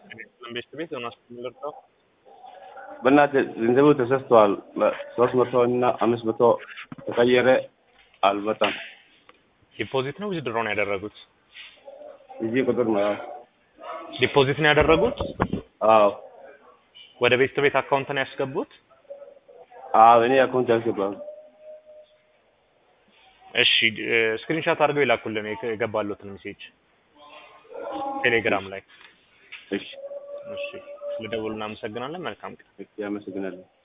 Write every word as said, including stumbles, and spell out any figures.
ቤት ቤት ሆነ አስተምርተው በእናትህ ገንዘቡ ተሰስቷል። ሶስት መቶ እና አምስት መቶ ተቀየረ አልበጣም። ዲፖዚት ነው ዊዝድሮ ነው ያደረጉት? እዚህ ቁጥር ነው። ዲፖዚት ነው ያደረጉት? አዎ። ወደ ቤት ቤት አካውንት ነው ያስገቡት? አዎ እኔ አካውንት ያስገባው። እሺ ስክሪንሾት አድርገው ይላኩልን የገባሉትን ሜሴጅ ቴሌግራም ላይ። እሺ እሺ ስለደወሉና አመሰግናለን። መልካም ቀን። ያመሰግናለሁ።